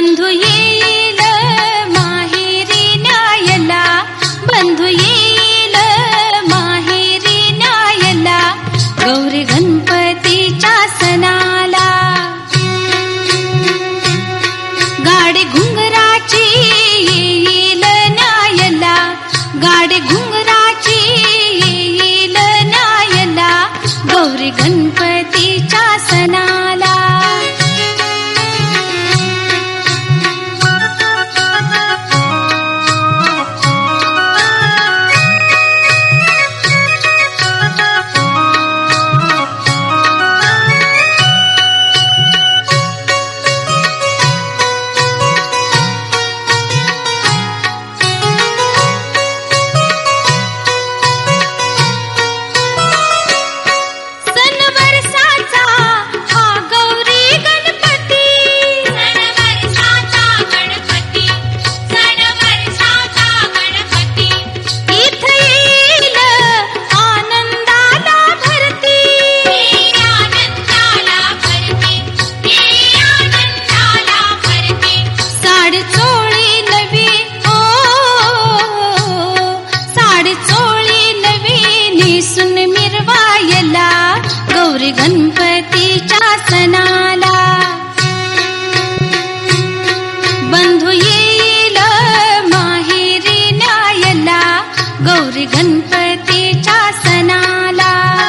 बंधू येईल माहेरी न्यायला, बंधू येईल माहेरी न्यायला, गौरी गणपतीच्या सणाला. गाडी घुंगराची येईल न्यायला, गाडी घुंगराची येईल न्यायला, गौरी गणपतीच्या सणाला. गौरी गणपतीच्या सणाला. बंधू येईल माहेरी न्यायला, गौरी गणपतीच्या सणाला.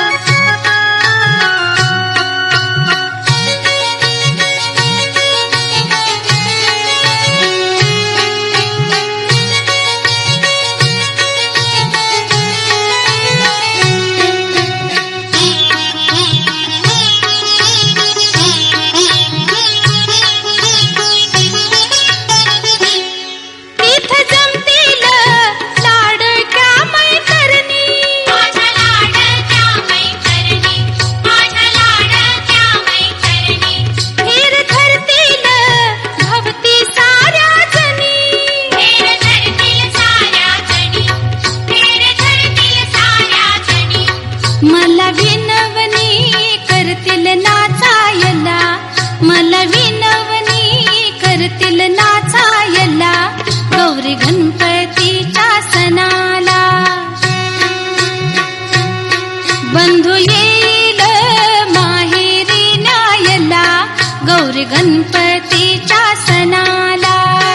मला विनवणी करतील नाचायला, मला विनवणी करतील नाचायला, गौरी गणपतीच्या सणाला. बंधू येईल माहेरी न्यायला, गौरी गणपतीच्या सणाला.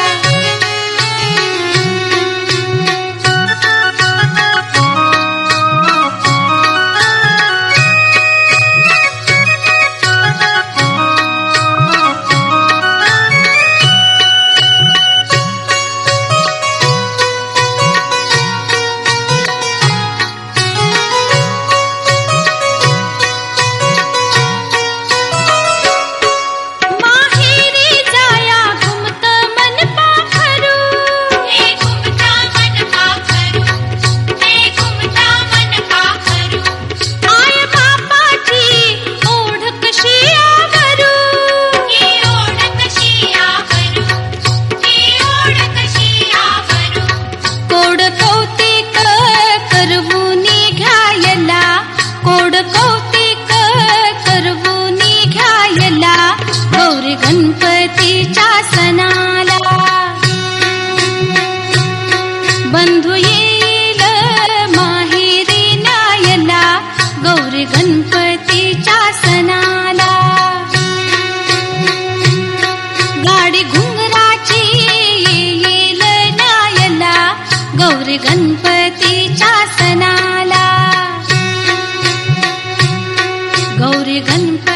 गौरी गणपतीच्या सणाला. बंधू येईल माहेरी न्यायला, गौरी गणपतीच्या सणाला. गाडी घुंगराची येईल न्यायला, गौरी गणपतीच्या सणाला. गौरी गणपती